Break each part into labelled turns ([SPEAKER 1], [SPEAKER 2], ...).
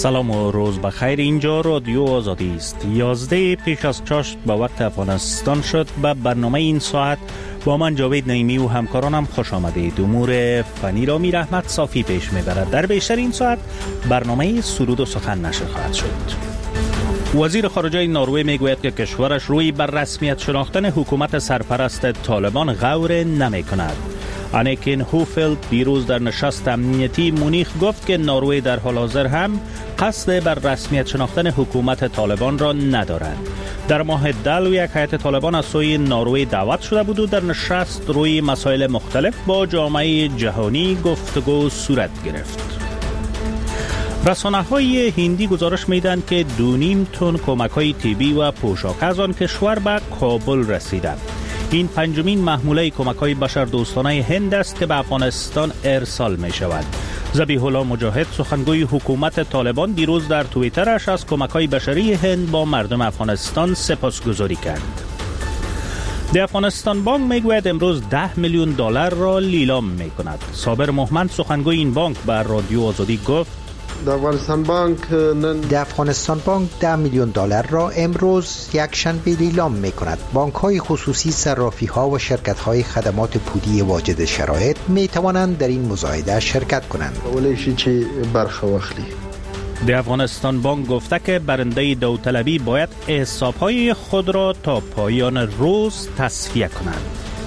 [SPEAKER 1] سلام و روز بخیر. اینجا رادیو آزادی است. 11 پیش از چاشت به وقت افغانستان شد. به برنامه این ساعت با من جاوید نعیمی و همکارانم خوش آمدید. امور فنی را میر احمد صافی پیش میبرد. در بیشتر این ساعت برنامه سرود و سخن نشر خواهد شد. وزیر خارجه نروژ میگوید که کشورش روی بر رسمیت شناختن حکومت سرپرست طالبان غور نمی کند. انیکین هوفلد دیروز در نشست امنیتی مونیخ گفت که نروژ در حال حاضر هم قصد بر رسمیت شناختن حکومت طالبان را ندارد. در ماه دلو یک هیئت طالبان از سوی نروژ دعوت شده بود و در نشست روی مسائل مختلف با جامعه جهانی گفتگو صورت گرفت. رسانه‌های هندی گزارش می‌دهند که 2.5 تن کمک‌های طبی و پوشاک از آن کشور به کابل رسیده. این پنجمین محموله کمک‌های بشردوستانه هند است که به افغانستان ارسال می‌شود. ذبیح الله مجاهد سخنگوی حکومت طالبان دیروز در توییترش از کمک‌های بشری هند با مردم افغانستان سپاسگزاری کرد. در افغانستان بانک میگوید امروز 10 میلیون دلار را لیلام می‌کند. صابر محمد سخنگوی این بانک به رادیو آزادی گفت
[SPEAKER 2] در افغانستان بانک 10 میلیون دلار را امروز یک شنبه لیلام می کند. بانک های خصوصی، صرافی ها و شرکت های خدمات پولی واجد شرایط می توانند در این مزایده شرکت کنند.
[SPEAKER 1] در افغانستان بانک گفته که برنده داوطلبی باید حساب های خود را تا پایان روز تصفیه کنند.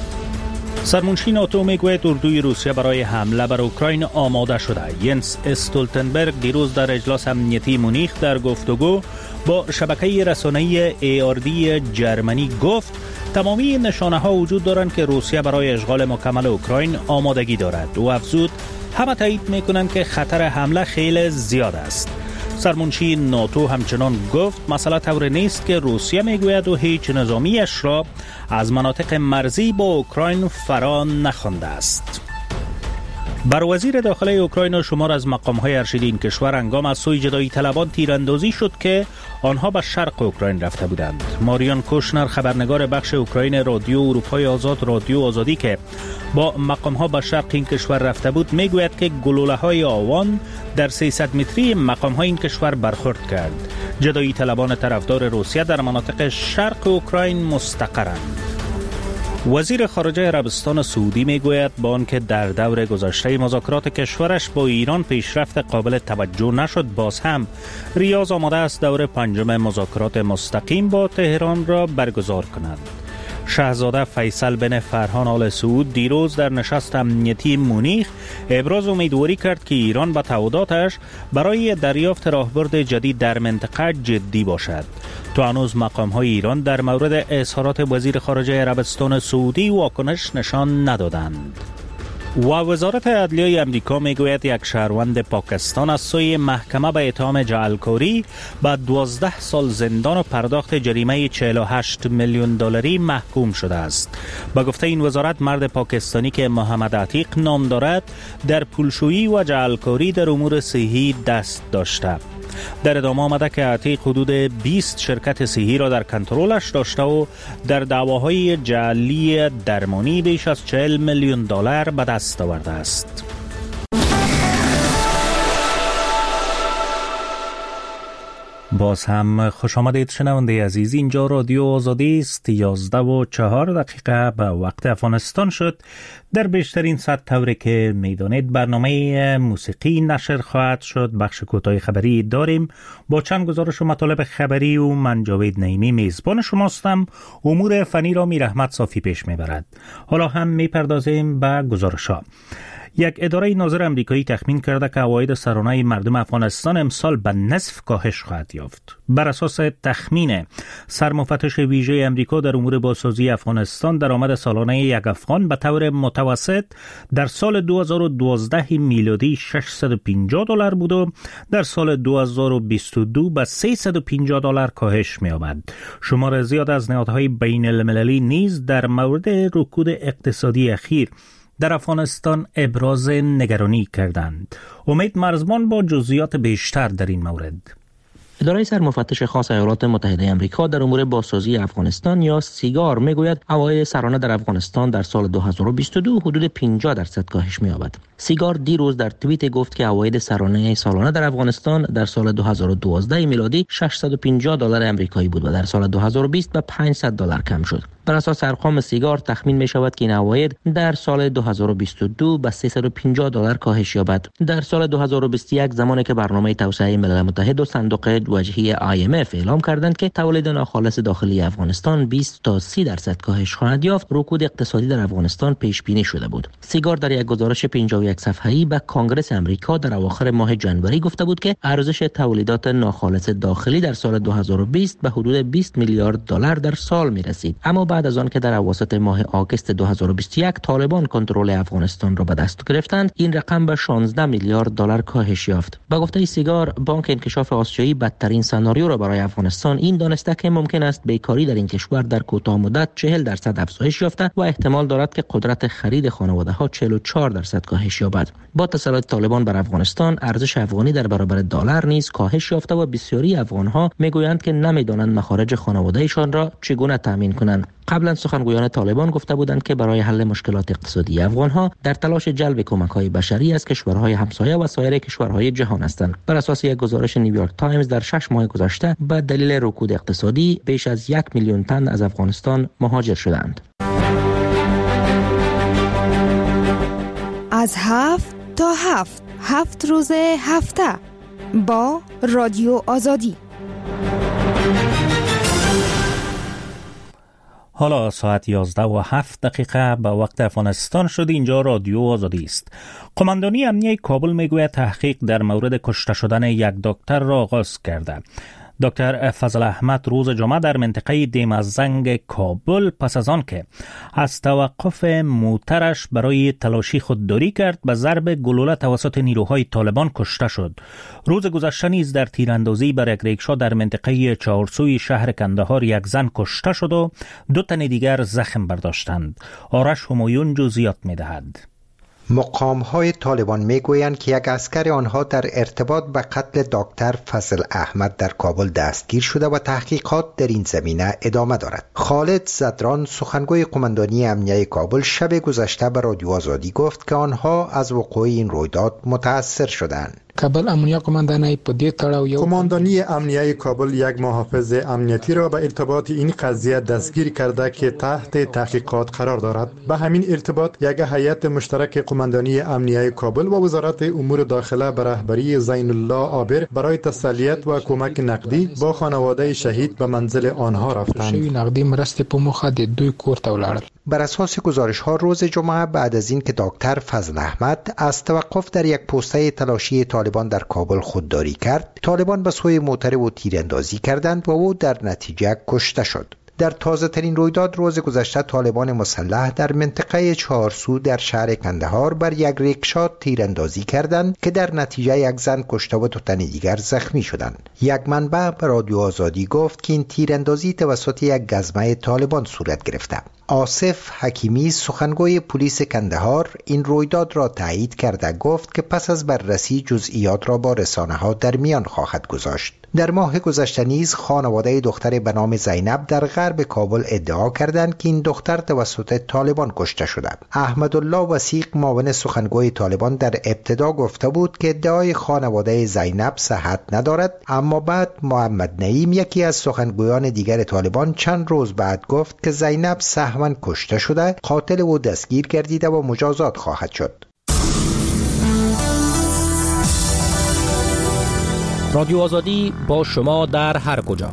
[SPEAKER 1] سرمنشی ناتو میگوید اردوی روسیه برای حمله بر اوکراین آماده شده. ینس استولتنبرگ دیروز در اجلاس امنیتی مونیخ در گفتگو با شبکه رسانه‌ای ARD جرمنی گفت تمامی نشانه ها وجود دارند که روسیه برای اشغال مکمل اوکراین آمادگی دارد. او افزود همه تایید میکنند که خطر حمله خیلی زیاد است. سرمنشی ناتو همچنان گفت مسئله طور نیست که روسیه میگوید و هیچ نظامیش را از مناطق مرزی با اوکراین فرا نخوانده است. بر وزیر داخله اوکراین و شمار از مقام‌های ارشد این کشور هنگام از سوی جدایی طلبان تیراندازی شد که آنها به شرق اوکراین رفته بودند. ماریان کوشنر خبرنگار بخش اوکراین رادیو اروپای آزاد رادیو آزادی که با مقام‌ها به شرق این کشور رفته بود میگوید که گلوله‌های آوان در 300 متری مقام‌های این کشور برخورد کرد. جدایی طلبان طرفدار روسیه در مناطق شرق اوکراین مستقرند. وزیر خارجه عربستان سعودی میگوید با آنکه در دور گذشته مذاکرات کشورش با ایران پیشرفت قابل توجه نشد، باز هم ریاض آماده است دور پنجم مذاکرات مستقیم با تهران را برگزار کند. شاهزاده فیصل بن فرهان آل سعود دیروز در نشست امنیتی مونیخ ابراز امیدواری کرد که ایران به تعهداتش برای دریافت راهبرد جدید در منطقه جدی باشد. تا هنوز مقام‌های ایران در مورد اظهارات وزیر خارجه عربستان سعودی واکنش نشان ندادند. و وزارت عدلیه امریکا میگوید یک شهروند پاکستان از سوی محکمه به اتهام جعلکاری به 12 سال زندان و پرداخت جریمه 48 میلیون دلاری محکوم شده است. به گفته این وزارت مرد پاکستانی که محمد عتیق نام دارد در پولشویی و جعلکاری در امور صحی دست داشته. در ادامه آمده که عتیق حدود 20 شرکت صحی را در کنترلش داشته و در دعواهای جعلی درمانی بیش از 40 میلیون دلار به دست آورده است. باز هم خوش آمدید شنونده عزیز. اینجا رادیو آزادی است. 11:04 به وقت افغانستان شد. در بیشترین ساعت طوری که میدانید برنامه موسیقی نشر خواهد شد. بخش کوتاه خبری داریم با چند گزارش و مطالب خبری و من جاوید نعیمی میزبان شماستم. امور فنی را میر احمد صافی پیش میبرد. حالا هم میپردازیم به گزارش‌ها. یک اداره ناظر امریکایی تخمین کرده که عواید سرانه مردم افغانستان امسال به نصف کاهش خواهد یافت. بر اساس تخمین سرمفتش ویژه امریکا در امور بازسازی افغانستان، درآمد سالانه یک افغان به طور متوسط در سال 2012 میلادی $650 بود و در سال 2022 به $350 کاهش می‌یابد. شمار زیاد از نهادهای بین المللی نیز در مورد رکود اقتصادی اخیر در افغانستان ابراز نگرانی کردند. امید مرزبان با جزئیات بیشتر در این مورد.
[SPEAKER 3] اداره سرمفتش خاص ایالات متحده آمریکا در امور بازسازی افغانستان یا سیگار میگوید عواید سرانه در افغانستان در سال 2022 حدود 50% کاهش می‌یابد. سیگار دیروز در توییت گفت که عواید سرانه سالانه در افغانستان در سال 2012 میلادی $650 آمریکایی بود و در سال 2020 به $500 کم شد. بر اساس ارقام سیگار تخمین می شود که این عواید در سال 2022 به $350 کاهش یابد. در سال 2021 زمانی که برنامه توسعه ملل متحد و صندوق وجهی IMF اعلام کردند که تولید ناخالص داخلی افغانستان 20 تا 30% کاهش خواهد یافت، رکود اقتصادی در افغانستان پیش بینی شده بود. سیگار در یک گزارش 51 صفحه‌ای به کنگره آمریکا در اواخر ماه ژانویه گفته بود که ارزش تولیدات ناخالص داخلی در سال 2020 به حدود $20 میلیارد در سال می رسید. اما بعد از آن که در اواسط ماه آگوست 2021 طالبان کنترل افغانستان را به دست گرفتند، این رقم به $16 میلیارد کاهش یافت. با گفته سیگار، بانک انکشاف آسیایی بدترین سناریو را برای افغانستان این دانسته که ممکن است بیکاری در این کشور در کوتاه مدت 40% افزایش یافته و احتمال دارد که قدرت خرید خانواده‌ها 44% کاهش یابد. با تسلط طالبان بر افغانستان، ارزش افغانی در برابر دلار نیز کاهش یافته و بسیاری افغان‌ها میگویند که نمی‌دانند مخارج خانواده‌شان را چگونه تامین کنند. قبلا سخنگویان طالبان گفته بودند که برای حل مشکلات اقتصادی افغان‌ها در تلاش جلب کمک‌های بشری از کشورهای همسایه و سایر کشورهای جهان هستند. بر اساس یک گزارش نیویورک تایمز در 6 ماه گذشته به دلیل رکود اقتصادی بیش از 1 میلیون تن از افغانستان مهاجر شدند.
[SPEAKER 4] از 7 تا 7 روز هفته با رادیو آزادی.
[SPEAKER 1] حالا ساعت 11:07 به وقت افغانستان شد. اینجا رادیو آزادی است. قماندانی امنیه کابل میگوید تحقیق در مورد کشته شدن یک دکتر را آغاز کرده. دکتر فضل احمد روز جمعه در منطقه دیمزنگ کابل پس از آن که از توقف موترش برای تلاشی خودداری کرد به ضرب گلوله توسط نیروهای طالبان کشته شد. روز گذشته نیز در تیراندازی بر یک ریکشا در منطقه چهارسوی شهر کندهار یک زن کشته شد و 2 تن دیگر زخم برداشتند. آرش همایون جزئیات می‌دهد.
[SPEAKER 2] مقام‌های طالبان میگویند که یک عسکر آنها در ارتباط به قتل دکتر فضل احمد در کابل دستگیر شده و تحقیقات در این زمینه ادامه دارد. خالد زدران سخنگوی قماندانی امنیه کابل شب گذشته به رادیو آزادی گفت که آنها از وقوع این رویداد متاثر شدند.
[SPEAKER 5] کابل امنیه قماندانی په دې تړاو یو
[SPEAKER 6] قماندانی امنیه کابل یک محافظ امنیتی را به ارتباط این قضیه دستگیر کرده که تحت تحقیقات قرار دارد. به همین ارتباط یک هیئت مشترک قماندانی امنیه کابل و وزارت امور داخله به رهبری زین الله عابر برای تسلیت و کمک نقدی با خانواده شهید به منزل آنها رفتند.
[SPEAKER 5] نقدی مرستې په موخه د دوی کور ته ولاړل.
[SPEAKER 2] بر اساس گزارش‌ها روز جمعه بعد از این که دکتر فضل احمد از توقف در یک پوسته تلاشی طالبان در کابل خودداری کرد، طالبان به سوی موتر او تیراندازی کردند و او در نتیجه کشته شد. در تازه ترین رویداد روز گذشته طالبان مسلح در منطقه چهارسو در شهر کندهار بر یک ریکشا تیراندازی کردند که در نتیجه یک زن کشته و 2 تن دیگر زخمی شدند. یک منبع به رادیو آزادی گفت که این تیراندازی توسط یک گزمه طالبان صورت گرفته. آصف حکیمی سخنگوی پلیس کندهار این رویداد را تایید کرده گفت که پس از بررسی جزئیات را با رسانه‌ها در میان خواهد گذاشت. در ماه گذشته نیز خانواده دختر به نام زینب در غرب کابل ادعا کردند که این دختر توسط طالبان کشته شده. احمدالله وثیق معاون سخنگوی طالبان در ابتدا گفته بود که ادعای خانواده زینب صحت ندارد، اما بعد محمد نعیم یکی از سخنگویان دیگر طالبان چند روز بعد گفت که زینب سهواً کشته شده، قاتل او دستگیر گردیده و مجازات خواهد شد.
[SPEAKER 7] رادیو آزادی با شما در هر کجا.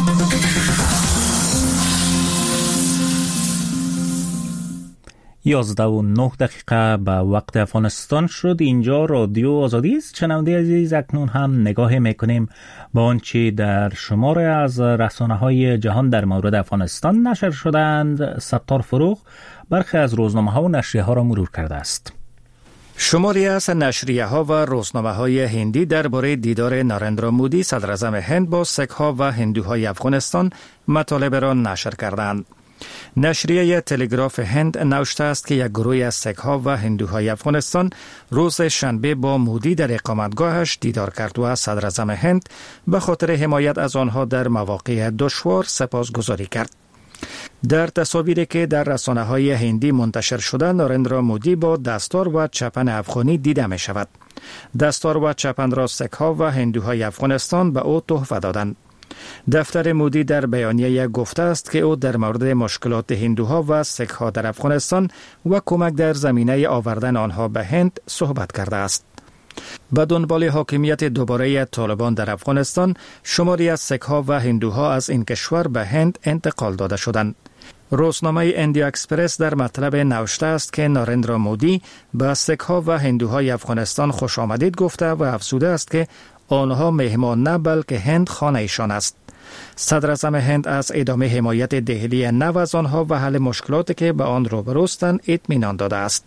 [SPEAKER 1] یازده و 9 دقیقه به وقت افغانستان شد. اینجا رادیو آزادی است. شنونده عزیز، اکنون هم نگاه میکنیم با آنچه در شماره از رسانه‌های جهان در مورد افغانستان نشر شدند. ستار فروغ برخی از روزنامه‌ها و نشریه‌ها را مرور کرده است.
[SPEAKER 7] شماری از نشریه‌ها و روزنامه‌های هندی درباره دیدار نارندرا مودی صدر اعظم هند با سیک‌ها و هندوهای افغانستان مطالب را نشر کردند. نشریه تلگراف هند نوشته است که یک گروه از سیک‌ها و هندوهای افغانستان روز شنبه با مودی در اقامتگاهش دیدار کرد و صدر اعظم هند به خاطر حمایت از آنها در مواقع دشوار سپاسگزاری کرد. در تصاویری که در رسانه‌های هندی منتشر شده، نارندرا مودی با دستار و چپن افغانی دیده می شود. دستار و چپن را سک‌ها و هندوهای افغانستان به او تحفه دادند. دفتر مودی در بیانیه گفته است که او در مورد مشکلات هندوها و سک‌ها در افغانستان و کمک در زمینه آوردن آنها به هند صحبت کرده است. به دنبال حاکمیت دوباره طالبان در افغانستان، شماری از سک‌ها و هندوها از این کشور به هند انتقال داده شدند. روزنامه اندیا اکسپرس در مطلب نوشته است که نارندرا مودی به سک‌ها و هندوهای افغانستان خوش آمدید گفته و افزوده است که آنها مهمان نه بلکه هند خانه ایشان است. صدر اعظم هند از ادامه حمایت دهلی نو از آنها و حل مشکلاتی که به آن روبروستند اطمینان داده است.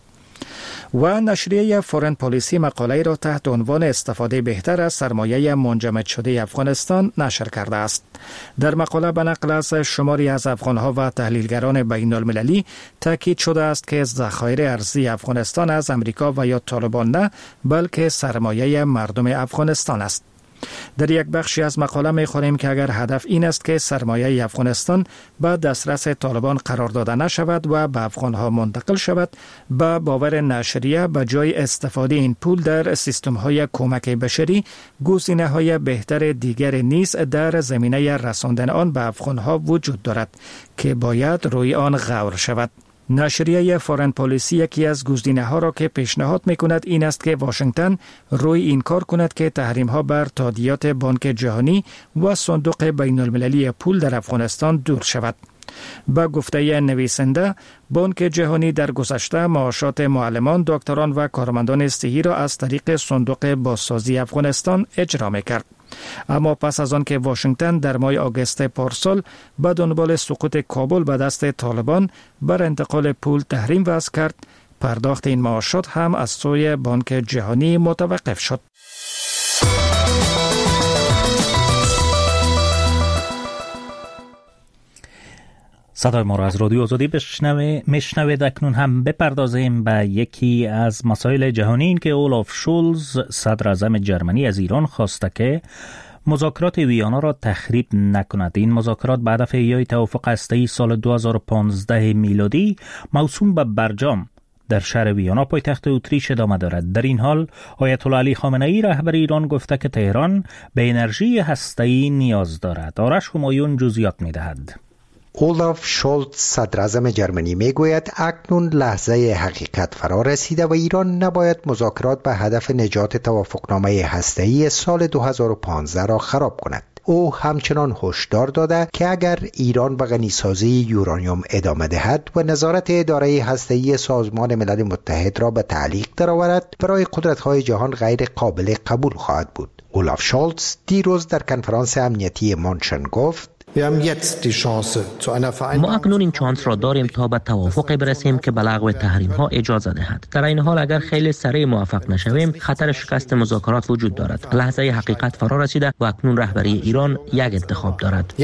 [SPEAKER 7] و نشریه فورن پالیسی مقاله را تحت عنوان استفاده بهتر از سرمایه منجمد شده افغانستان نشر کرده است. در مقاله به نقل از شماری از افغانها و تحلیلگران بین المللی تاکید شده است که ذخایر ارزی افغانستان از امریکا و یا طالبان نه بلکه سرمایه مردم افغانستان است. در یک بخشی از مقاله می‌خوانیم که اگر هدف این است که سرمایه افغانستان به دسترس طالبان قرار داده نشود و به افغانها منتقل شود، به باور نشریه به جای استفاده این پول در سیستم‌های کمک بشری، گزینه‌های بهتر دیگر نیز در زمینه رساندن آن به افغانها وجود دارد که باید روی آن غور شود. نشریه فورن پالیسی یکی از گزینه‌ها را که پیشنهاد می‌کند این است که واشنگتن روی این کار کند که تحریم‌ها بر تادیات بانک جهانی و صندوق بین‌المللی پول در افغانستان دور شود. با گفته نویسنده، بانک جهانی در گذشته معاشات معلمان، دکتران و کارمندان صحی را از طریق صندوق بازسازی افغانستان اجرا می‌کرد. اما پس از آن که واشنگتن در ماه آگوست پارسال به دنبال سقوط کابل به دست طالبان بر انتقال پول تحریم وضع کرد، پرداخت این معاشات هم از سوی بانک جهانی متوقف شد.
[SPEAKER 1] صدای ما را از رادیو آزادی میشنوید. اکنون هم بپردازیم به یکی از مسائل جهانی، این که اولاف شولز صدر اعظم جرمنی از ایران خواسته که مذاکرات ویانا را تخریب نکند. این مذاکرات به هدف احیای توافق هسته‌ای سال 2015 میلادی موسوم به برجام در شهر ویانا پایتخت اتریش ادامه دارد. در این حال آیت الله علی خامنه‌ای رهبر ایران گفته که تهران به انرژی هسته‌ای نیاز دارد. آرش همایون جزئیات می‌دهد.
[SPEAKER 2] اولاف شولز صدر اعظم جرمنی میگوید اکنون لحظه حقیقت فرا رسیده و ایران نباید مذاکرات به هدف نجات توافقنامه هسته‌ای سال 2015 را خراب کند. او همچنان هشدار داده که اگر ایران به غنیسازی یورانیوم ادامه دهد و نظارت اداره هسته‌ای سازمان ملل متحد را به تعلیق درآورد، برای قدرت‌های جهان غیر قابل قبول خواهد بود. اولاف شولز دیروز در کنفرانس امنیتی مونشن گفت
[SPEAKER 3] ما اکنون این شانس را داریم تا به توافق برسیم که به لغو تحریم ها اجازه دهد. در این حال اگر خیلی سریع موفق نشویم، خطر شکست مذاکرات وجود دارد. لحظه حقیقت فرا رسیده و اکنون رهبری ایران یک انتخاب دارد.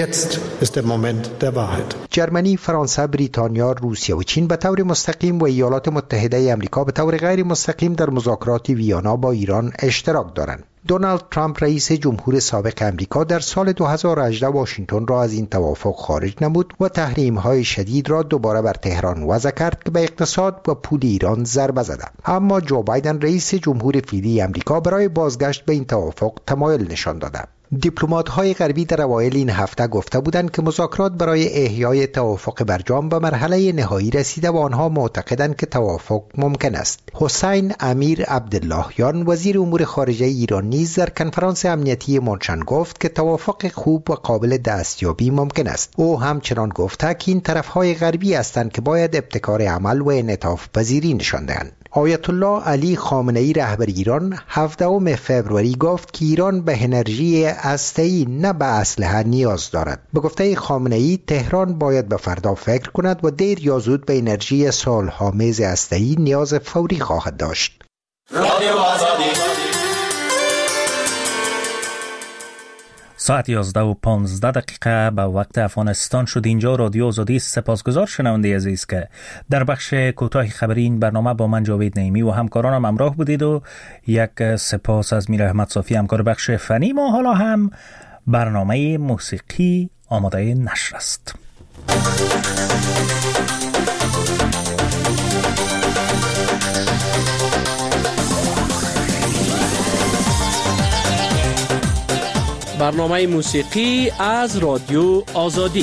[SPEAKER 2] جرمنی، فرانسه، بریتانیا، روسیه و چین به طور مستقیم و ایالات متحده آمریکا به طور غیر مستقیم در مذاکرات ویانا با ایران اشتراک دارند. دونالد ترامپ رئیس جمهور سابق امریکا در سال 2018 واشنگتن را از این توافق خارج نمود و تحریم‌های شدید را دوباره بر تهران وضع کرد که به اقتصاد و پول ایران ضربه زده. اما جو بایدن رئیس جمهور فعلی امریکا برای بازگشت به این توافق تمایل نشان داده. دیپلمات‌های غربی در اوایل این هفته گفته بودند که مذاکرات برای احیای توافق برجام به مرحله نهایی رسیده و آنها معتقدند که توافق ممکن است. حسین امیر عبداللهیان وزیر امور خارجه ایران نیز در کنفرانس امنیتی مونشن گفت که توافق خوب و قابل دستیابی ممکن است. او همچنان گفته که این طرف‌های غربی هستند که باید ابتکار عمل و انعطاف پذیری نشان دهند. آیت الله علی خامنه‌ای رهبر ایران 17 فوریه گفت که ایران به انرژی هسته‌ای نه به اسلحه نیاز دارد. به گفته خامنه‌ای تهران باید به فردا فکر کند و دیر یا زود به انرژی صلح‌آمیز هسته‌ای نیاز فوری خواهد داشت.
[SPEAKER 1] ساعت 11:15 به وقت افغانستان شد. اینجا رادیو آزادی. سپاسگزار شنونده عزیز که در بخش کوتاه خبری این برنامه با من جاوید نعیمی و همکارانم همراه بودید و یک سپاس از میر احمد صافی همکار بخش فنی. ما حالا هم برنامه موسیقی آماده نشر است.
[SPEAKER 8] برنامه موسیقی از رادیو آزادی.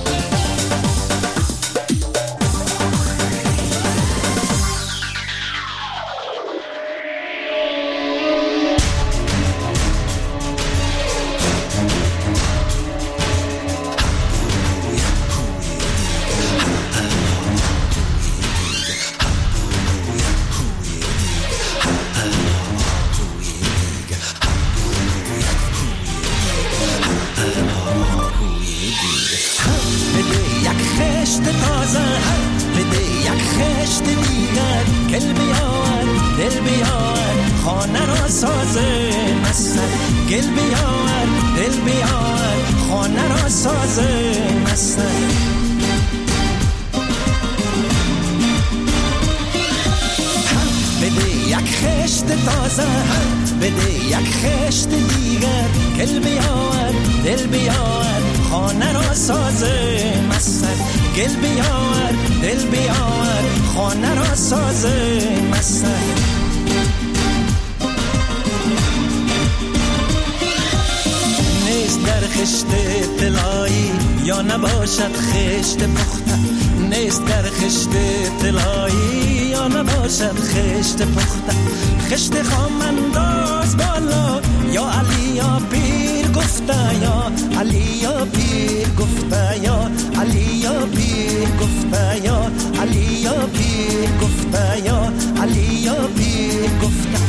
[SPEAKER 9] نباشد خشت پخته، نیست در خشت طلایی یا نباشد خشت پخته. خشت خام انداز بالا یا علی یا پیر گفته، یا علی یا پیر گفته، یا علی یا پیر گفته، یا علی یا پیر گفته، یا علی یا پیر گفته.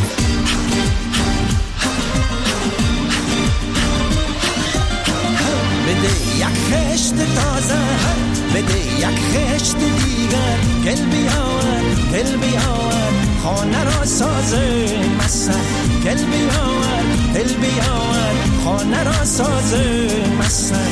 [SPEAKER 9] بده یک خشت تازه، بده یک خشت دیگر، گل بیاور دل بیاور خانه را سازه مسن. گل بیاور دل بیاور خانه را سازه مسن.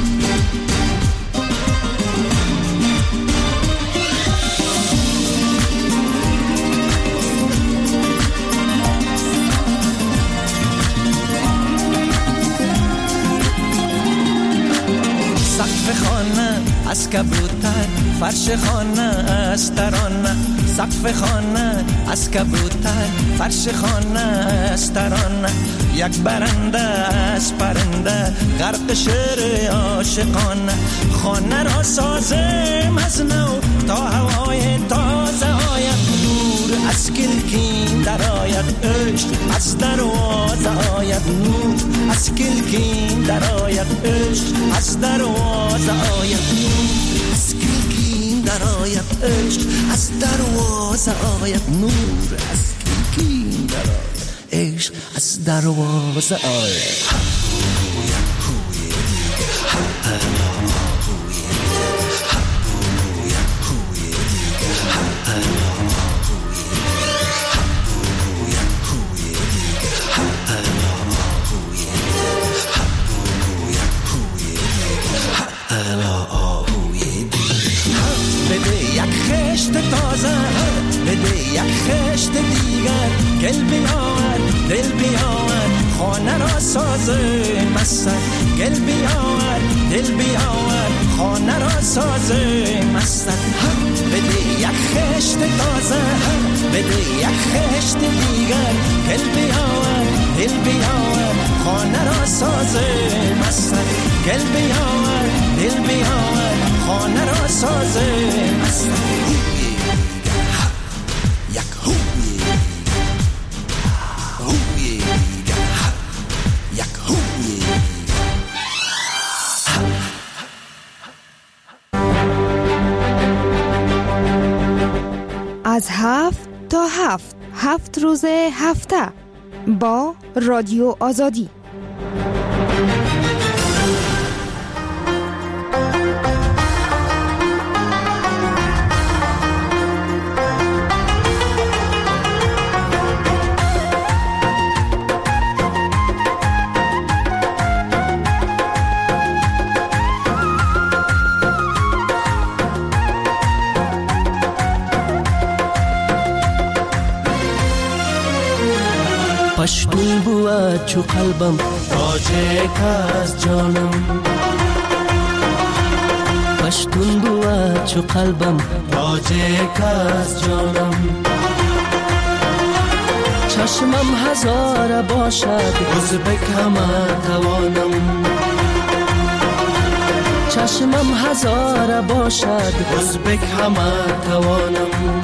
[SPEAKER 9] سقف خانه از کبوتر، فرش خانه از ترانه. سقف خانه از کبوتر، فرش خانه از ترانه. یک برنده از پرنده، غرق شعر عاشقانه. خانه را سازم از نو تا هوای تازه آید. نور از کلکین در آید، عشق از دروازه آید. نور از کلکین در آید، عشق از دروازه آید. نور از کلکین در آید، عشق از دروازه آید. نور از کلکین در آید، عشق از دروازه آید. تازه بده یک خشت دیگر، گل بیاور دل بیاور خانه را سازه مسن. گل بیاور دل بیاور خانه را سازه مسن. بده یک خشت تازه، بده یک خشت دیگر، گل بیاور دل بیاور خانه را سازه مسن. گل بیاور دل بیاور خانه را سازه مسن.
[SPEAKER 4] از 7 تا 7 روز هفته با رادیو آزادی.
[SPEAKER 9] پشتون بود چو قلبم تاجک از جانم. پشتون بود چو قلبم تاجیک از جانم چشمم هزار باشد ازبک همه توانم چشمم هزار باشد ازبک همه توانم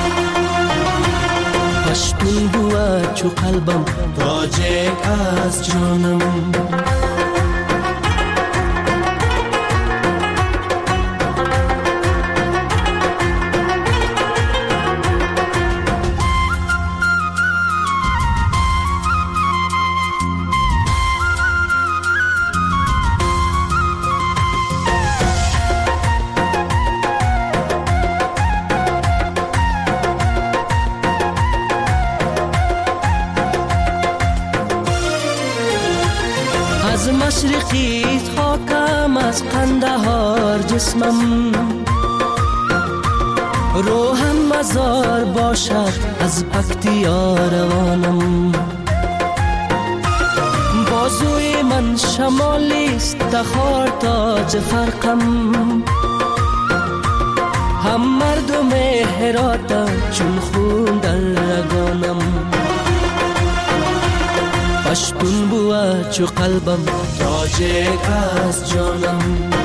[SPEAKER 9] پشتون بود چو قلبم تاجیک از جانم مشرقیت خاکم از قندهار جسمم روحم مزار باشد از پکتیا روانم بازوی من شمالیست تخار تاج فرقم هم مردم هراتم چون خون در رگانم پشتون بود چو قلبم تاجیک از جانم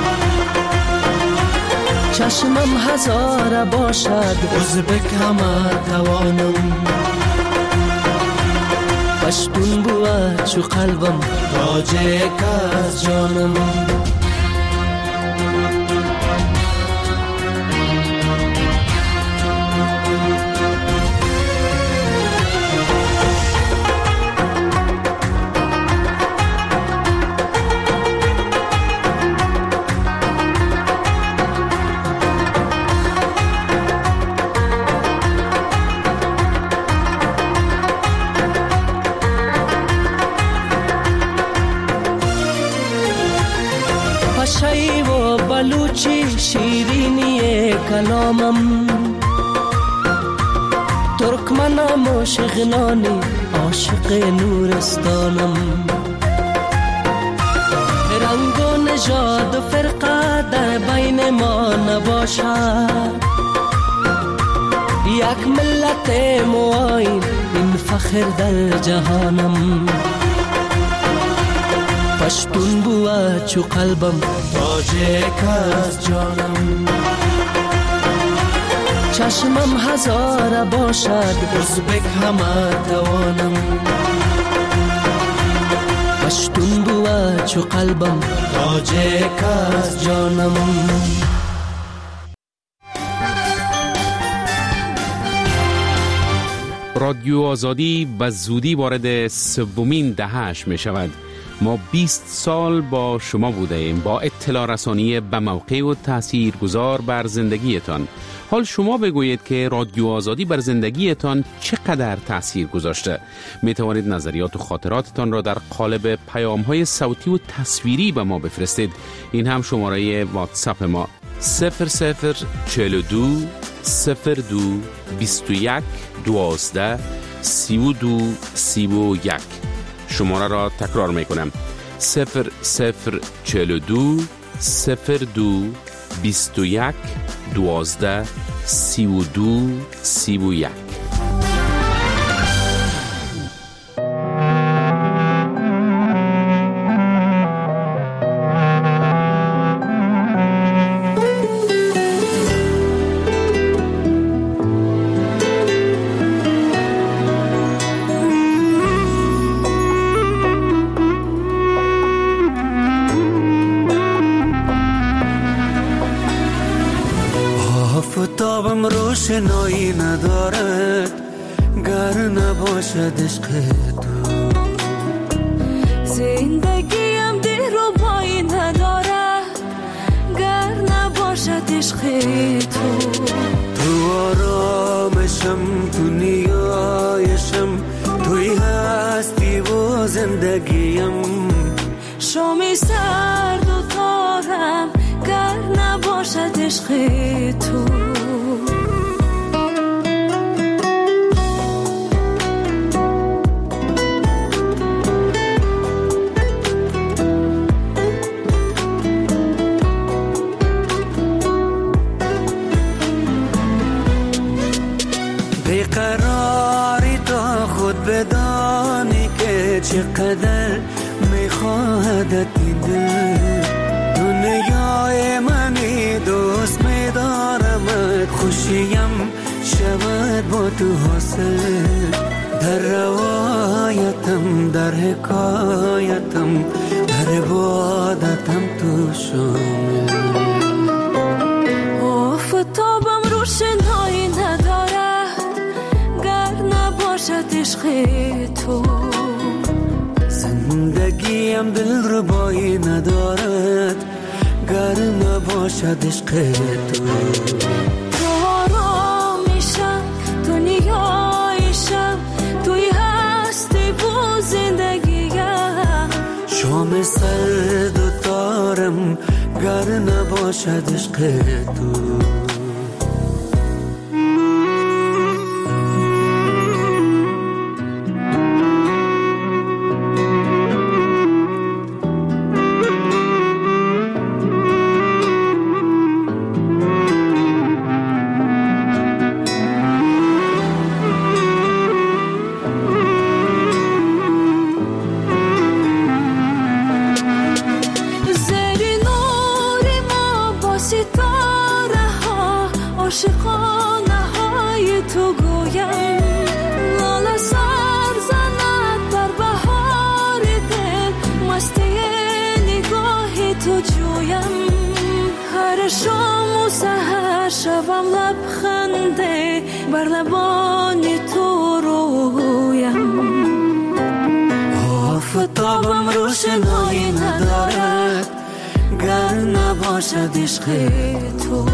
[SPEAKER 9] چشمم هزار باشد ازبک همه توانم پشتون بود چو قلبم تاجیک از جانم پشایی و بلوچی شیرینی کلامم ترکمنم و شغنانی عاشق نورستانم رنگ و نژاد و فرقه در بین ما نباشد یک ملت معاین این فخر در جهانم پشتون بود چو قلبم تاجیک از جانم چشمم هزار باشد ازبک همه توانم پشتون بود چو قلبم تاجیک از جانم
[SPEAKER 10] رادیو آزادی به زودی وارد سومین دهه‌اش می شود. ما 20 سال با شما بوده ایم با اطلاع رسانی به موقع و تأثیر گذار بر زندگیتان. حال شما بگویید که رادیو آزادی بر زندگیتان چقدر تأثیر گذاشته. می توانید نظریات و خاطراتتان را در قالب پیام‌های صوتی و تصویری به ما بفرستید. این هم شماره واتساپ ما 0042 02 21 12 32 31. شماره را تکرار می کنم 0042 02 21 12 32 31.
[SPEAKER 11] آفتابم روشنایی ندارد گر نباشد عشق تو
[SPEAKER 12] زندگیم دلربایی ندارد گر نباشد عشق تو
[SPEAKER 11] تو آرامشم تو نیایشم توی هستی و زندگیم
[SPEAKER 12] شامی سرد و تارم گر نباشد عشق تو
[SPEAKER 11] بیقراری تا خود بدانی که چقدر میخواهدت این دل. دنیای منی دوست میدارمت، خوشیم شود با تو حاصل. در روایتم، در حکایتم، در عبادتم تو شامل.
[SPEAKER 12] آفتابم روشنایی ندارد گر نباشد عشق تو.
[SPEAKER 11] زندگیم دلربایی ندارد گر نباشد عشق تو.
[SPEAKER 12] تو آرامیشم، تو نیایشم، توی هستی و زندگیم.
[SPEAKER 11] شام سرد و تارم گر نباشد عشق تو.
[SPEAKER 12] شوم لبخنده بر لبان تو رویم.
[SPEAKER 11] آفتابم روشنایی ندارد گر نباشد عشق تو.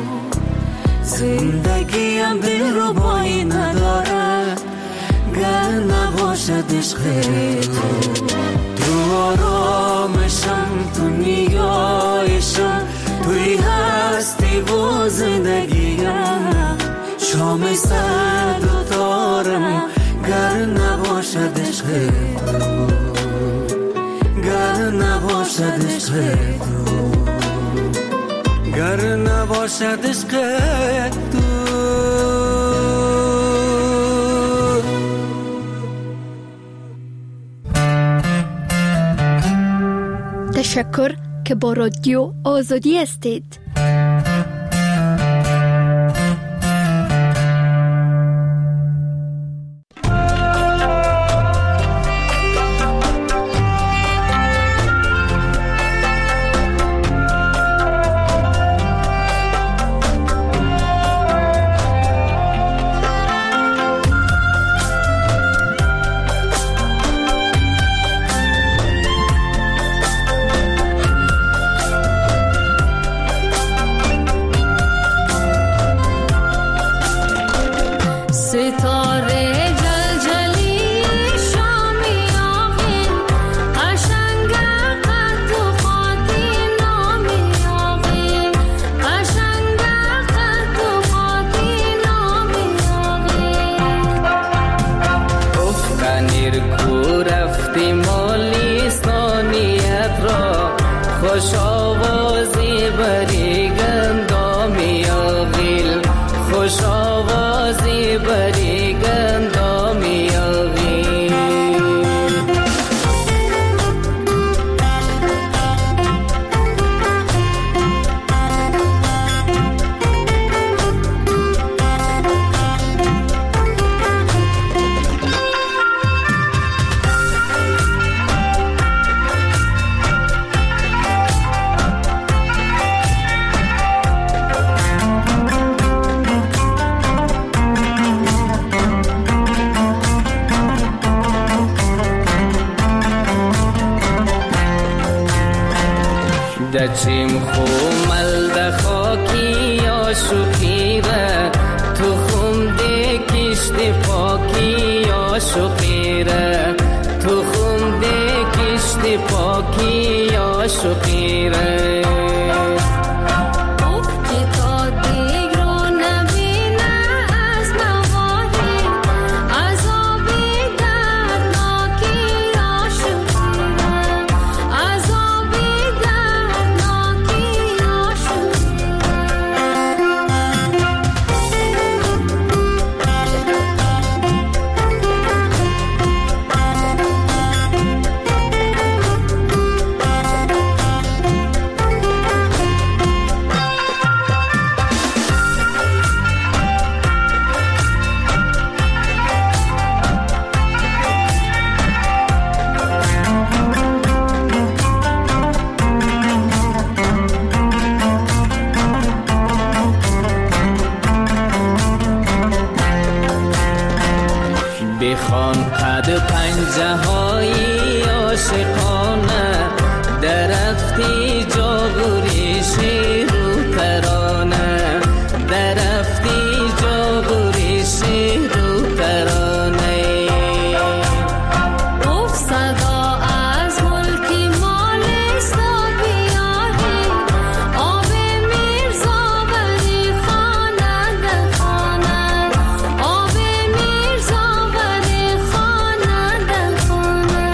[SPEAKER 11] زندگیم دلربایی ندارد گر نباشد عشق تو. تو آرامشم، تو نیایشم، توی هستی و زندگیم. شام سرد و تارم گر نباشد عشق تو، گر نباشد عشق تو، گر نباشد عشق تو.
[SPEAKER 13] تشکر که با رادیو آزادی هستید.
[SPEAKER 14] خوش آوازی بری گندامی آغیل، خوش آوازی بری گندامی آغیل. دچیم خو ملد خاکی آشقیره، تو خم ده کشت پاکی آشقیره، تو خم ده کشت پاکی آشقیره. خان قد پنجه های عاشقانه درفتی جاگوریش رو ترانه درفتی جاگوریش رو ترانه
[SPEAKER 12] اوف صدا از ملکی مال سابیاری آب میرزا ولی خانه در خانه آب میرزا ولی خانه در خانه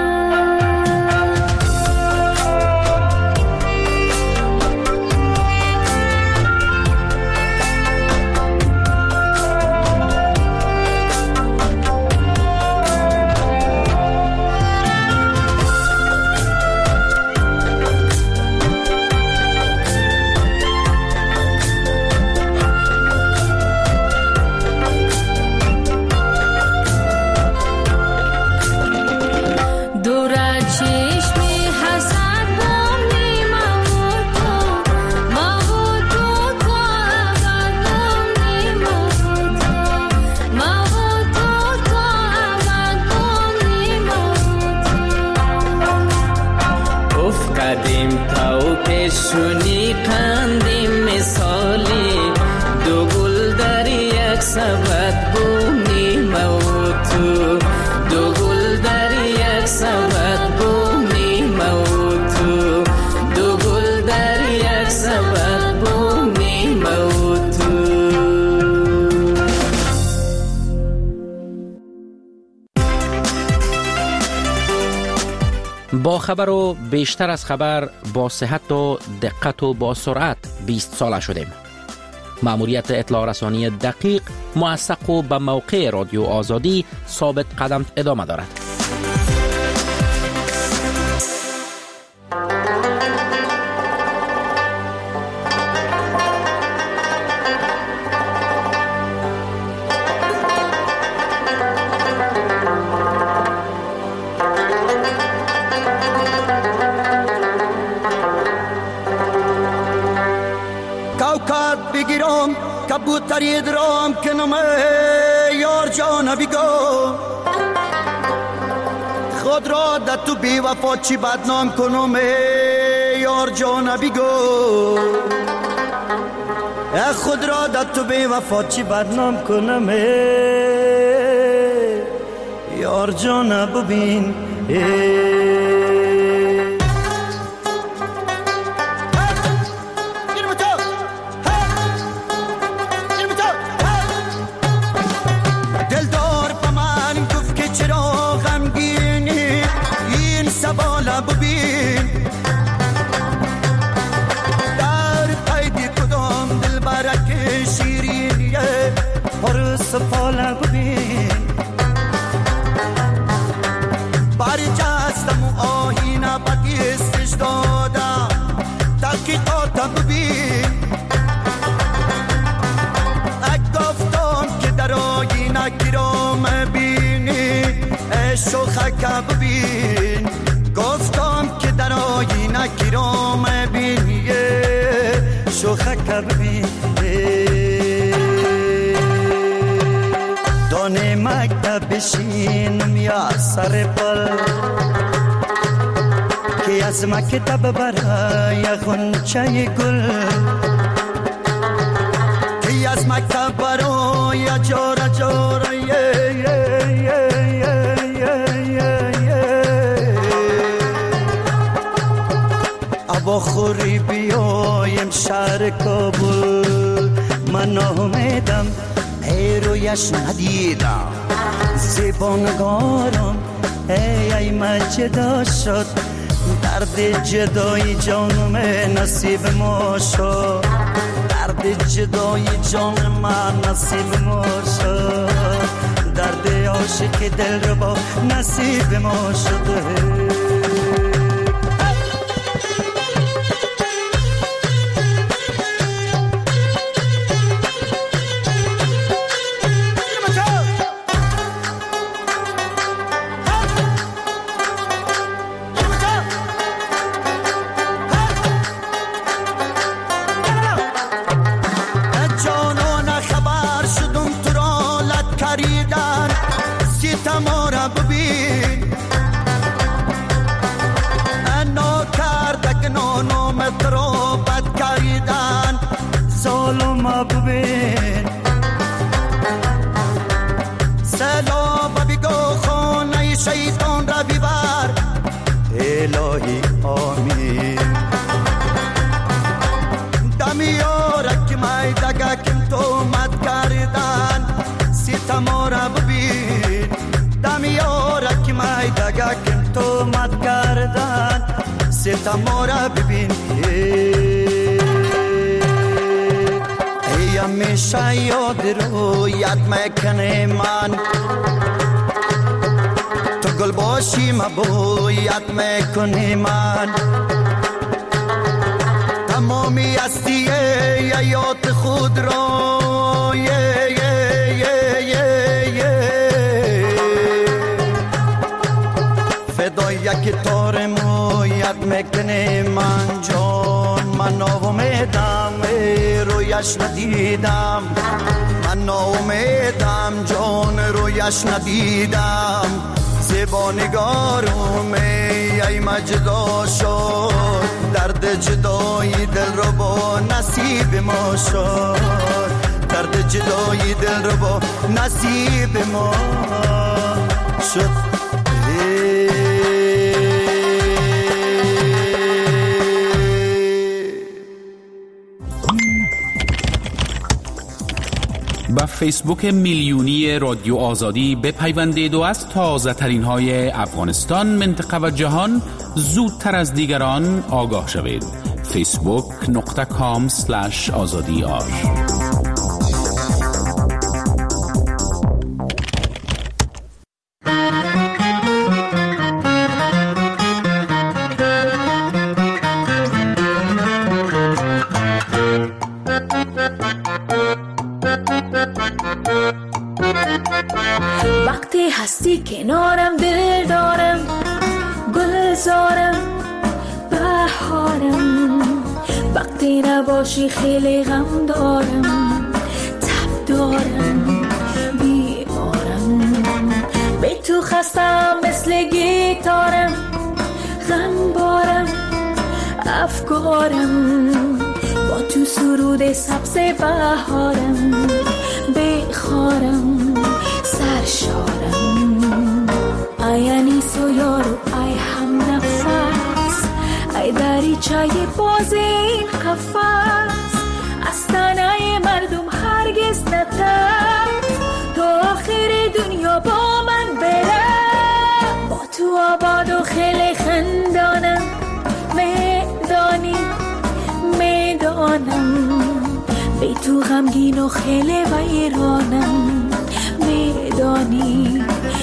[SPEAKER 14] شونی قندیم مثالی دو گل در یک سبد بومی موتو دو گل در یک سبد بومی موتو دو گل در یک سبد بومی موتو.
[SPEAKER 3] با خبر و بیشتر از خبر با صحت و دقت و با سرعت 20 ساله شدیم. مأموریت اطلاع رسانی دقیق، موثق و به موقع رادیو آزادی ثابت قدم ادامه دارد.
[SPEAKER 15] کبوتری درام کنم یار جان بیگو خود را در تو بی وفا چی بدنام کنم یار جان بیگو خود را در تو بی وفا چی بدنام کنم یار جان ببین سفاله ببین باری جستم و آهینه بکیستش دادم تحقیقاتم ببین گفتم که در آهینه گیرام بینی شوخک ببین گفتم که در آهینه گیرام بینی شوخک ببین دانه مکتب بشینم یا سر پل که از مکتب برای غنچه گل که از مکتب برای جاره جاره ابا خوری بیایم شهر کابل من آمدم رویش ندیدم زبانگارم ای مجدا شد درد جدای جانم نصیب ما شد درد جدای جان من نصیب ما شد درد عاشق دل رو با نصیب ما شده ما ببین سلام بگو خانه شیطان را ببر الهی آمین دمیارک مایدگا کم تو مد کردن ستما را ببین دمیارک مایدگا کم تو مد کردن ستما را ببین ای همیشه یاد رو یاد میکنه من تو گل باشی مبو یاد میکنه من تمامی هستی یاد خود را فدای یک تار مو یاد میکنه من جان من ناامیدم رویش ندیدم من ناامیدم جان رویش ندیدم زیبا نگارم ای مجدا شد درد جدایی دل رو با نصیب ما شد درد جدایی دل رو با نصیب ما شد
[SPEAKER 10] با فیسبوک میلیونی رادیو آزادی بپیوندید و از تازه ترین های افغانستان، منطقه و جهان زودتر از دیگران آگاه شوید. facebook.com/azadiar
[SPEAKER 12] وقتی هستی کنارم دل دارم گلزارم بهارم وقتی نباشی خیلی غم دارم تب دارم بیمارم به تو خستم مثل گیتارم غم بارم افکارم با تو سرود سبز بهارم بخارم سرشارم ای انیس و یارو ای هم نفس ای دریچه باز این قفس از تنه مردم هرگز نترس تا آخر دنیا با من بره با تو آباد و خیلی خندانم میدانم به تو غمگین و خیلی ویرانم میدانی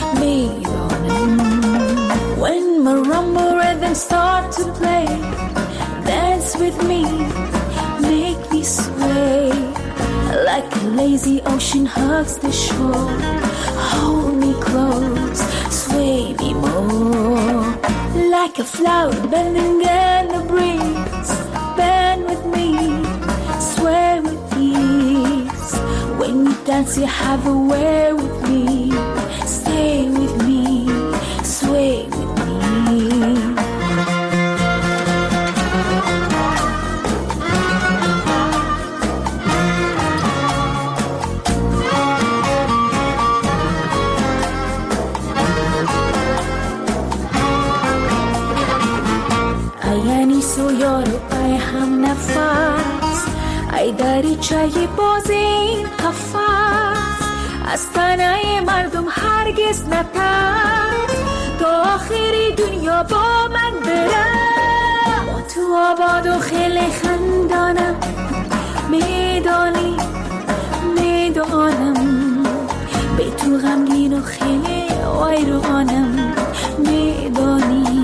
[SPEAKER 12] When marimba rhythms start to play dance with me make me sway like a lazy ocean hugs the shore hold me close sway me more like a flower bending in the breeze bend with me sway with ease when you dance you have a way with me stay with me sway with me و یارو ای هم نفس ای دریچه باز این قفس از تنه مردم هرگز نترس تا آخر دنیا با من بره با تو آباد و خیلی خندانم میدانم به تو غمگین و خیلی ویرانم میدانی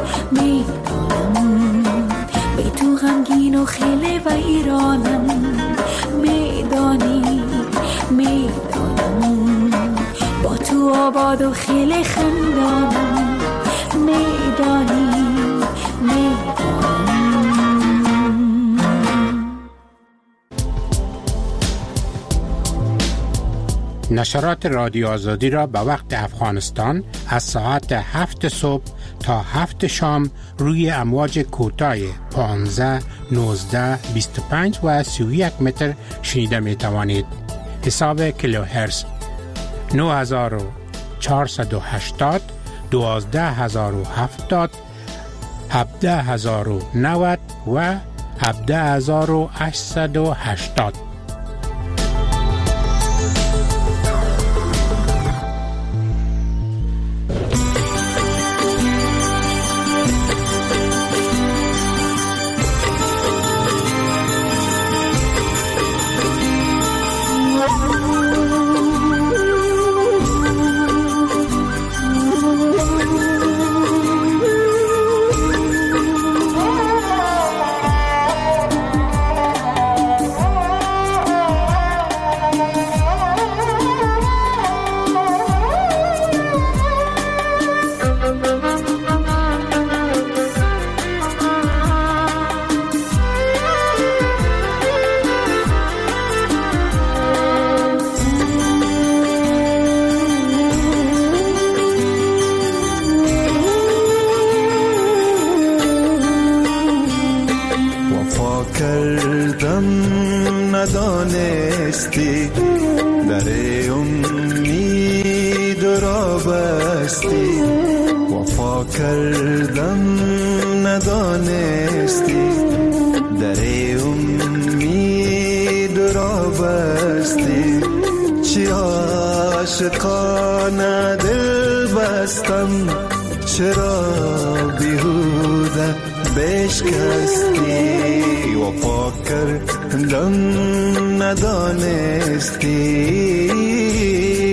[SPEAKER 12] به تو غمگین و خیلی ویرانم میدانی با تو آباد و خیلی خندانم میدانی
[SPEAKER 16] نشرات رادیو آزادی را به وقت افغانستان از ساعت 7 صبح تا 7 شام روی امواج کوتاه 15 19 25 و 31 متر شنیده می توانید. حساب کیلوهرتز 9480 12070 17090 و 17880.
[SPEAKER 17] ندانستی در امید را بستی، وفا کردم ندانستی در امید را بستی. چی عاشقانه دل بستم، چرا بیهوده بشکستی، وفا کردم ندانستی.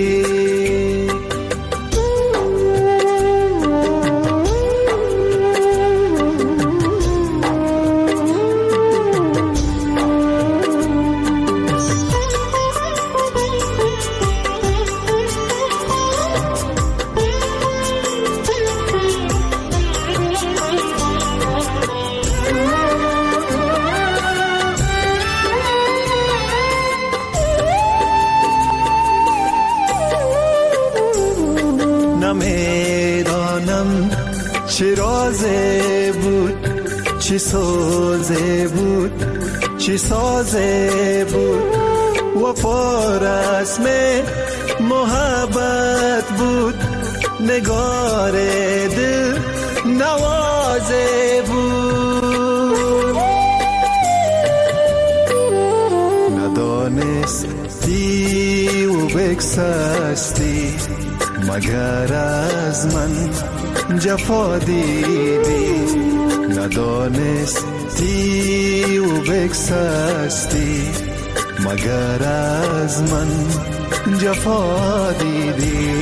[SPEAKER 17] نمیدانم چه رازه بود، چه سازه بود، چه سازه بود، وفا رسم محبت بود، نگار دل نوازه بود. ندانستی و بگسستی، مگر از من جفا دیدی. ندانستی و بگسستی، مگر از من جفا دیدی.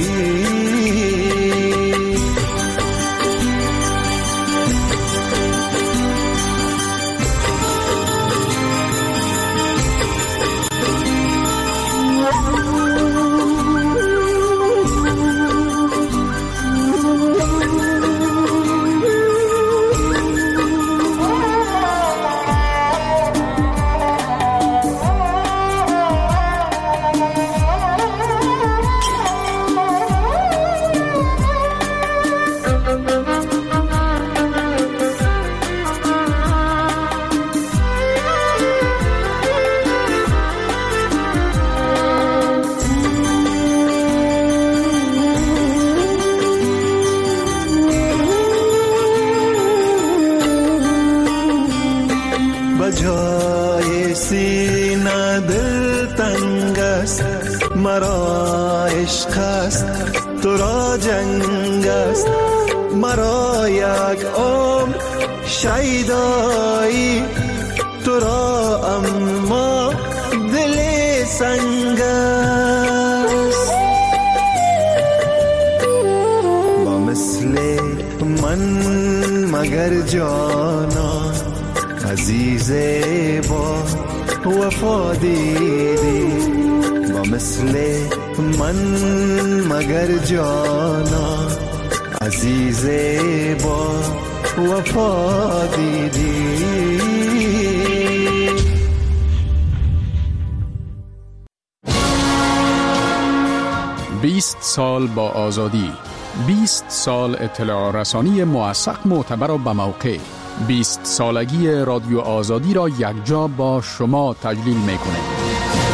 [SPEAKER 18] 20 سال با آزادی، 20 سال اطلاع رسانی موثق، معتبر و به موقع. 20 سالگی رادیو آزادی را یکجا با شما تجلیل می‌کنه.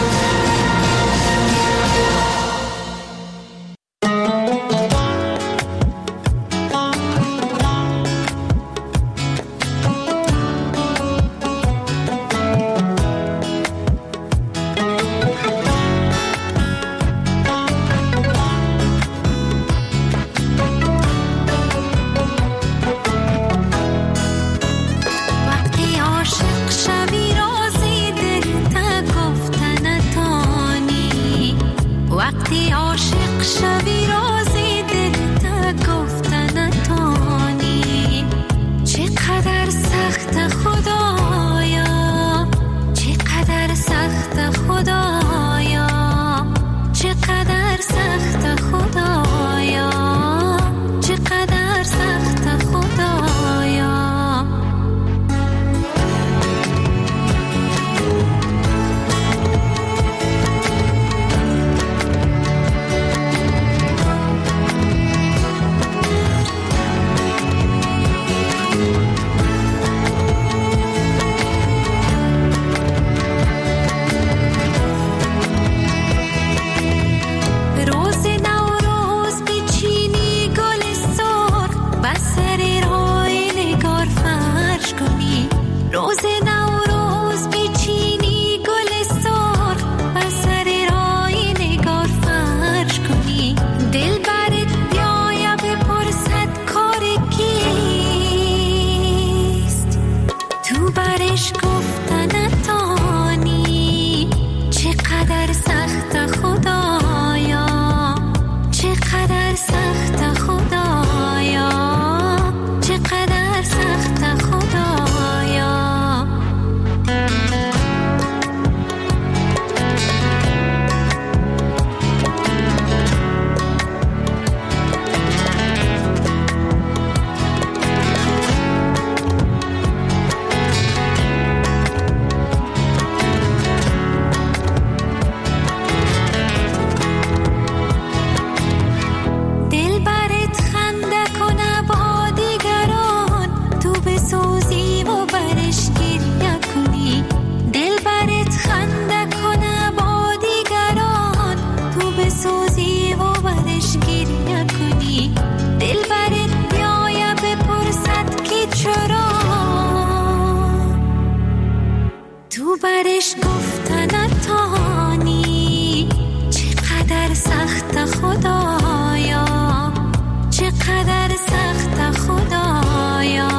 [SPEAKER 12] برش گفتن تانی چقدر سخت خدایا، چقدر سخت خدایا،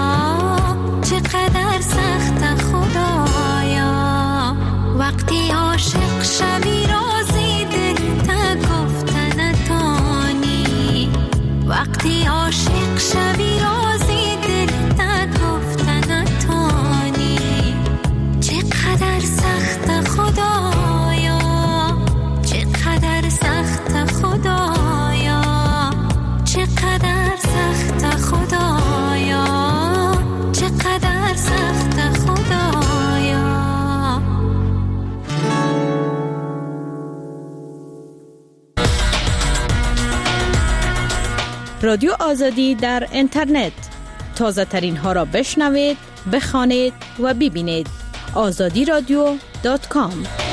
[SPEAKER 12] چقدر سخت خدایا. وقتی عاشق شوی رازی دل تا گفتن تانی، وقتی عاشق شوی رازی دل تا گفتن تانی. چقدر سخت خدایا، چقدر سخت خدایا، چقدر سخت خدایا، چقدر سخت خدایا.
[SPEAKER 19] رادیو آزادی در اینترنت، تازه ترین ها را بشنوید، بخوانید و ببینید. azadiradio.com.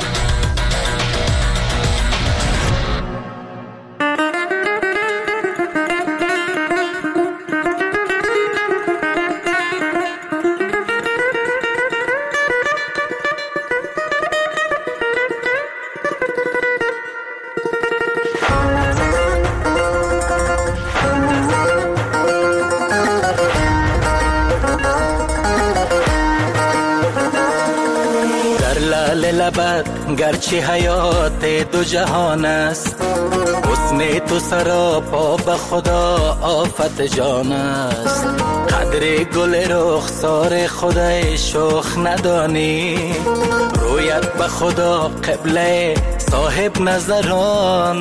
[SPEAKER 9] گرچه حیات دو جهان است، حسن تو سراپا به خدا آفت جان است. قدر گل رخسار خدای شوخ ندانی، رویت به خدا قبله صاحب نظران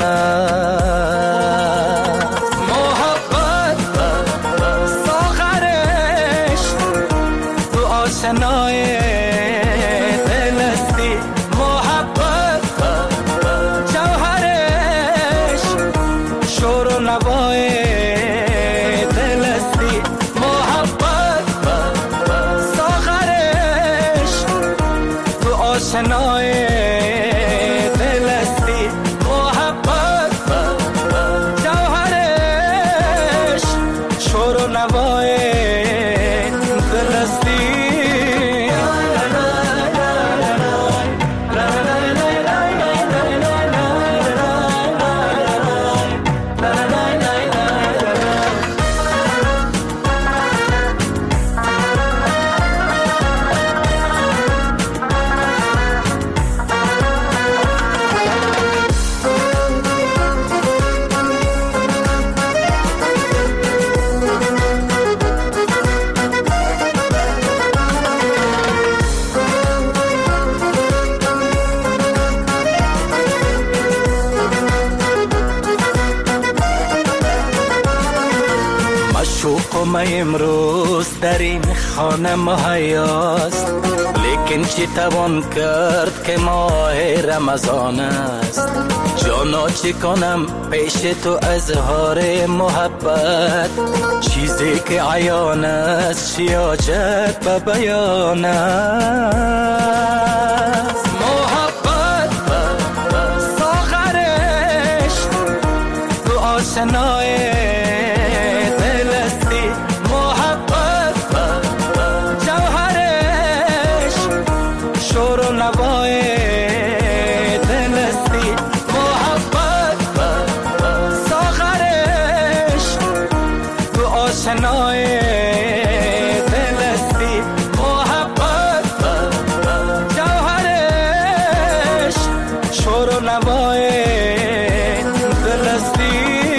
[SPEAKER 9] است. محبت ساخرش تو آشنای نوای جام امروز در این خانه مهیاست، لیکن چی توان کرد که ماه رمضان است. جانا چی کنم پیش تو اظهار محبت، چیزی که عیان است چی حاجت به بیان است. محبت ساغرش تو آشنای دل استی، محبت جوهرش شور و نوای دل استی، محبت ساغرش تو آشنای دل استی، محبت جوهرش شور و نوای دل استی.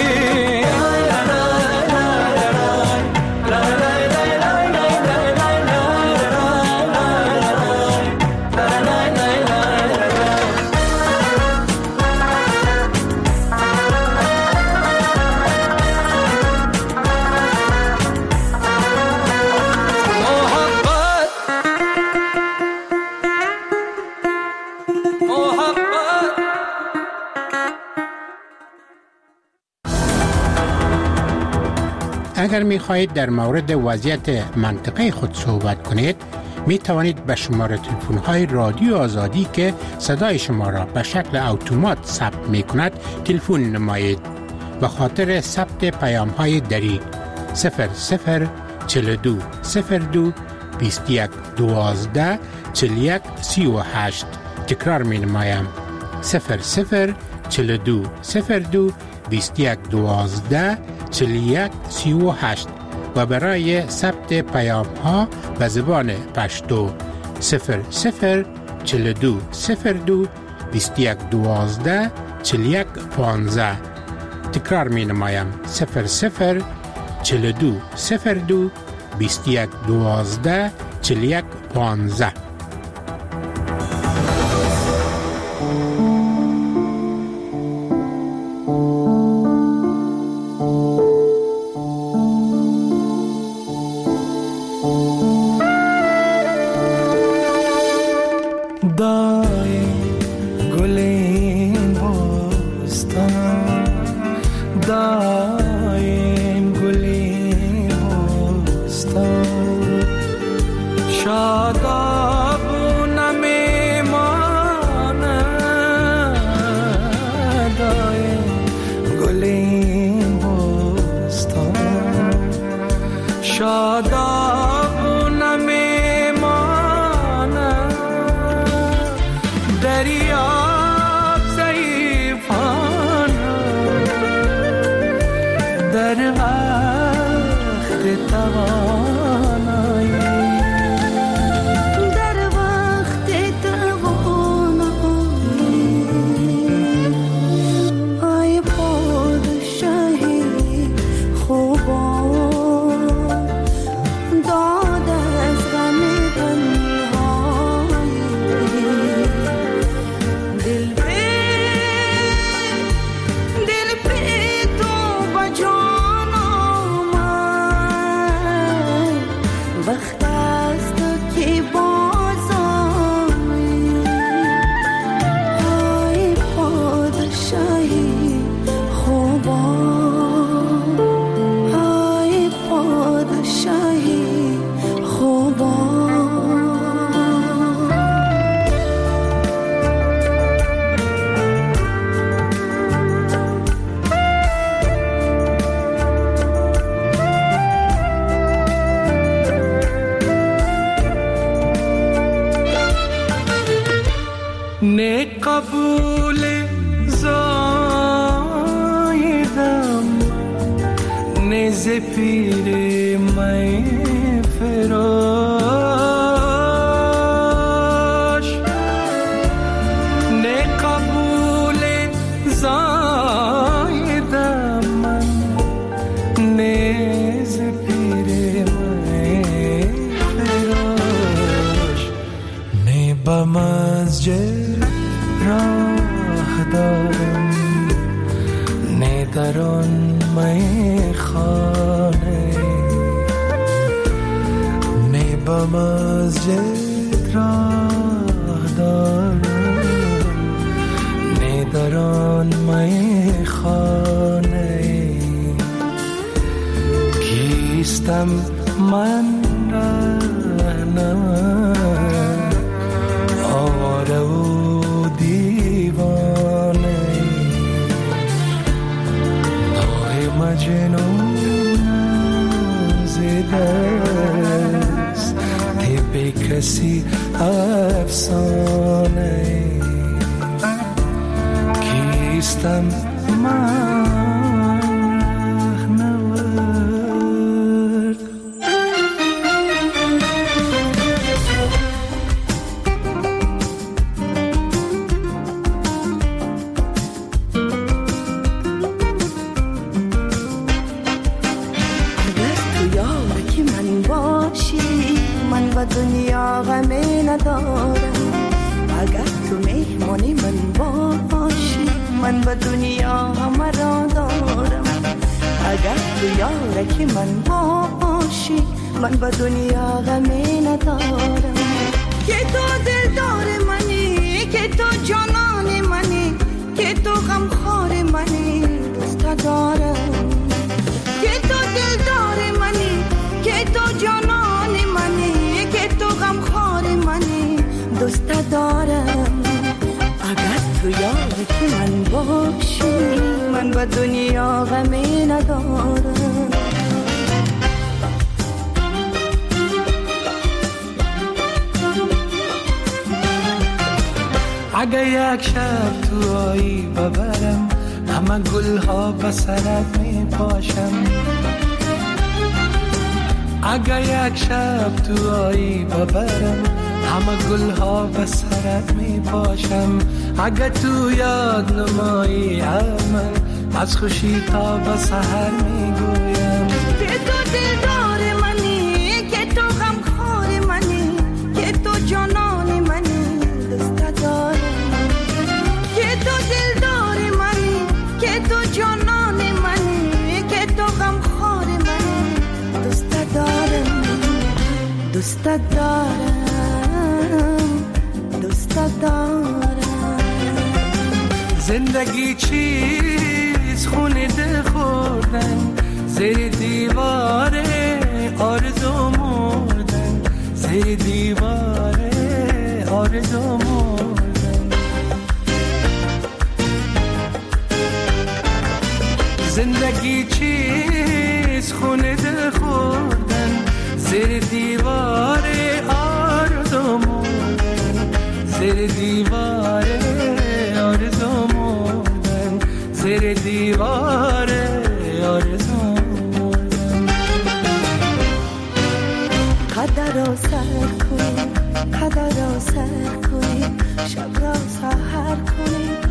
[SPEAKER 16] اگر می خواهید در مورد وضعیت منطقه خود صحبت کنید، می توانید به شماره تلفن های رادیو آزادی که صدای شما را به شکل اتومات ثبت می کند تلفن نمایید. به خاطر ثبت پیام های دری 0042 02 21 12 41 38. تکرار می نمایم 0042 02 21 12 41 38 و برای ثبت پیام ها به زبان پشتو 0042 02 21 12 41 15. تکرار می نمایم 0042 02 21 12 41 15.
[SPEAKER 11] ने कबूल जायदम ने ज़फीरे मैं फिरोश ने कबूल जायदम ने ज़फीरे मैं फिरोश ने बमस्जिद راه دارم ندارن میخانه بم از جد راه دارم نداران می خانه کیستم من رهنم آواره و دیوانه نوح مجنون زدست به کسی افسانه کیستم من رهنورد
[SPEAKER 20] و دنیا غمی ندارم اگر تو مهمانی من باشی من و دنیا همه را دارم اگر تو یارکی من باشی من و دنیا غمی ندارم که تو دلدار منی که تو جانان منی که تو غمخوار منی دوست دارم که تو دلدار منی که تو جانان منی که تو غمخوار منی دوست دارم اگر تو یارکی من باشی من با دنیا غمی ندارم
[SPEAKER 11] اگه یک شب تو آیی ببرم همه گلها به سرت می پاشم اگه یک شب تو آیی ببرم همه گلها به سرت می پاشم اگه تو یاد نمایی من از خوشی تا به سحر می گویم
[SPEAKER 20] که تو دلدار منی که تو غمخوار منی که تو جانان منی دوست دارم که تو دلدار منی که تو جانان منی که تو غمخوار منی دوست دارم دوست دارم دوست دارم
[SPEAKER 11] زندگی چیز خونه دل خوردن زیر دیواره آرزو مردن زیر دیواره آرزو مردن زندگی چیز خونه دل خوردن زیر دیواره آرزو مردن زیر دیواره آرزو مردن زیر دیواره آرزو مردن
[SPEAKER 20] قدر را سر کنی قدر را سر کنی شب را سحر کنی